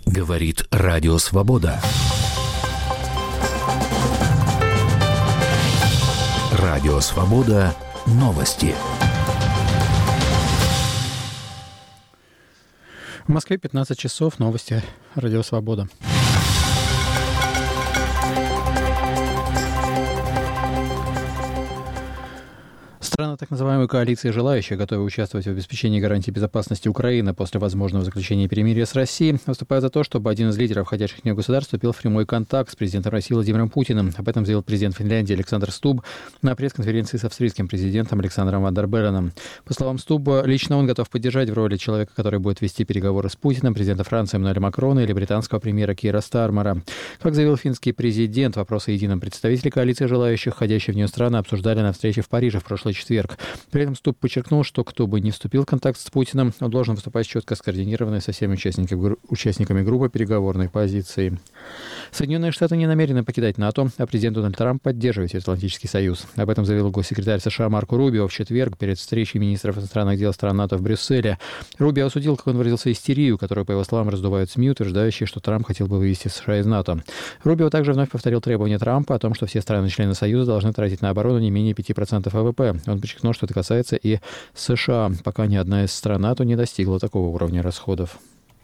Говорит Радио Свобода. Радио Свобода. Новости. В Москве 15 часов. Новости. Радио Свобода. Страны так называемой коалиции желающих, готовы участвовать в обеспечении гарантий безопасности Украины после возможного заключения перемирия с Россией, выступают за то, чтобы один из лидеров входящих в нее государств вступил в прямой контакт с президентом России Владимиром Путиным. Об этом заявил президент Финляндии Александр Стуб на пресс-конференции с австрийским президентом Александром Ван дер Белленом. По словам Стуба, лично он готов поддержать в роли человека, который будет вести переговоры с Путиным, президента Франции Эммануэля Макрона или британского премьера Кира Стармера. Как заявил финский президент, вопрос о едином представителе коалиции желающих, входящие в нее страны, обсуждали на встрече в Париже в прошлый четверг. При этом Стуб подчеркнул, что кто бы ни вступил в контакт с Путиным, он должен выступать четко скоординированно со всеми участниками группы переговорной позиции. Соединенные Штаты не намерены покидать НАТО, а президент Дональд Трамп поддерживает Атлантический союз. Об этом заявил госсекретарь США Марко Рубио в четверг перед встречей министров иностранных дел стран НАТО в Брюсселе. Рубио осудил, как он выразился, истерию, которую, по его словам, раздувают СМИ, утверждающие, что Трамп хотел бы вывести США из НАТО. Рубио также вновь повторил требования Трампа о том, что все страны-члены Союза должны тратить на оборону не менее 5% ВВП. Он подчеркнул, что это касается и США, пока ни одна из стран НАТО не достигла такого уровня расходов.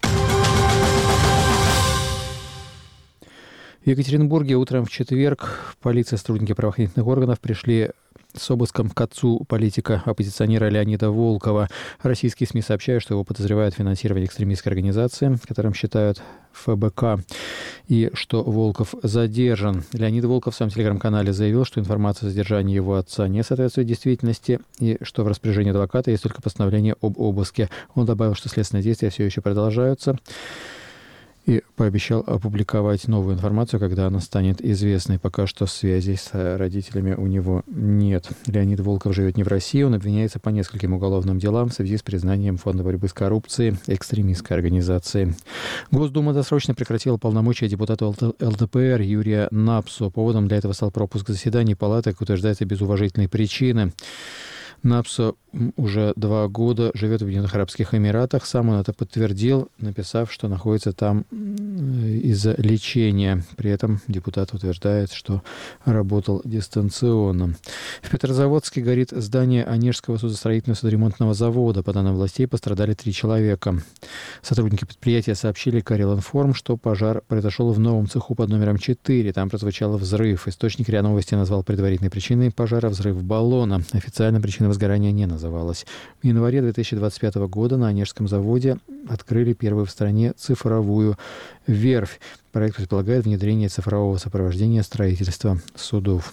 В Екатеринбурге утром в четверг полиция и сотрудники правоохранительных органов пришли с обыском к отцу политика-оппозиционера Леонида Волкова. Российские СМИ сообщают, что его подозревают в финансировании экстремистской организации, которым считают ФБК, и что Волков задержан. Леонид Волков в своем телеграм-канале заявил, что информация о задержании его отца не соответствует действительности и что в распоряжении адвоката есть только постановление об обыске. Он добавил, что следственные действия все еще продолжаются, и пообещал опубликовать новую информацию, когда она станет известной. Пока что связи с родителями у него нет. Леонид Волков живет не в России. Он обвиняется по нескольким уголовным делам в связи с признанием Фонда борьбы с коррупцией экстремистской организации. Госдума досрочно прекратила полномочия депутата ЛДПР Юрия Напсу. Поводом для этого стал пропуск заседаний палаты, как утверждается, без уважительной причины. Напсо уже 2 года живет в Объединенных Арабских Эмиратах. Сам он это подтвердил, написав, что находится там из-за лечения. При этом депутат утверждает, что работал дистанционно. В Петрозаводске горит здание Онежского судостроительного судоремонтного завода. По данным властей, пострадали 3 человека. Сотрудники предприятия сообщили Карелинформ, что пожар произошел в новом цеху под номером 4. Там прозвучал взрыв. Источник РИА Новости назвал предварительной причиной пожара взрыв баллона. Официально причина возгорания не называлась. В январе 2025 года на Онежском заводе открыли первую в стране цифровую верфь. Проект предполагает внедрение цифрового сопровождения строительства судов.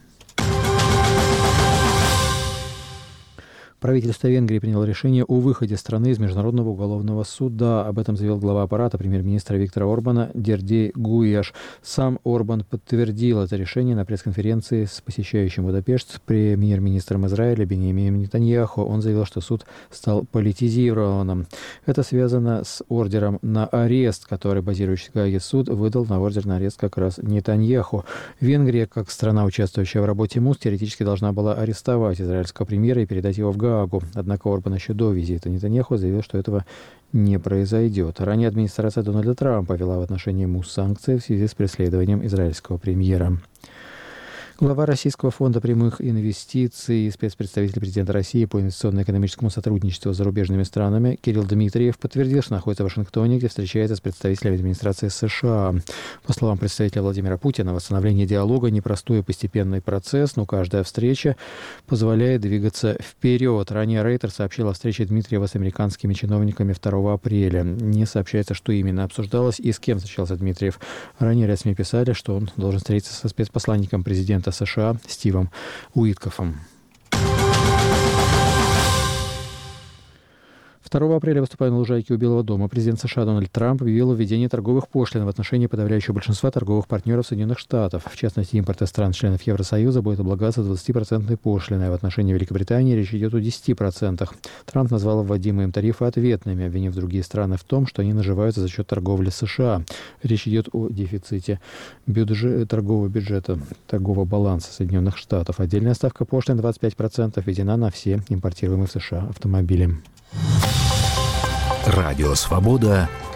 Правительство Венгрии приняло решение о выходе страны из Международного уголовного суда. Об этом заявил глава аппарата премьер-министра Виктора Орбана Дердей Гуяш. Сам Орбан подтвердил это решение на пресс-конференции с посещающим Будапешт премьер-министром Израиля Биньямином Нетаньяху. Он заявил, что суд стал политизированным. Это связано с ордером на арест, который базирующийся в Гааге суд выдал на ордер на арест как раз Нетаньяху. Венгрия, как страна, участвующая в работе МУС, теоретически должна была арестовать израильского премьера и передать его в Гаагу. Однако Орбан еще до визита Нетаньяху заявил, что этого не произойдет. Ранее администрация Дональда Трампа ввела в отношении МУС санкции в связи с преследованием израильского премьера. Глава Российского фонда прямых инвестиций и спецпредставитель президента России по инвестиционно-экономическому сотрудничеству с зарубежными странами Кирилл Дмитриев подтвердил, что находится в Вашингтоне, где встречается с представителями администрации США. По словам представителя Владимира Путина, восстановление диалога – непростой и постепенный процесс, но каждая встреча позволяет двигаться вперед. Ранее Рейтер сообщил о встрече Дмитриева с американскими чиновниками 2 апреля. Не сообщается, что именно обсуждалось и с кем встречался Дмитриев. Ранее ряд СМИ писали, что он должен встретиться со спецпосланником президента США Стивом Уиткофом. 2 апреля, выступая на лужайке у Белого дома, президент США Дональд Трамп объявил о введении торговых пошлин в отношении подавляющего большинства торговых партнеров Соединенных Штатов. В частности, импорт из стран-членов Евросоюза будет облагаться 20% пошлиной, а в отношении Великобритании речь идет о 10%. Трамп назвал вводимые им тарифы ответными, обвинив другие страны в том, что они наживаются за счет торговли США. Речь идет о дефиците торгового бюджета, торгового баланса Соединенных Штатов. Отдельная ставка пошлин 25% введена на все импортируемые в США автомобили. Радио «Свобода».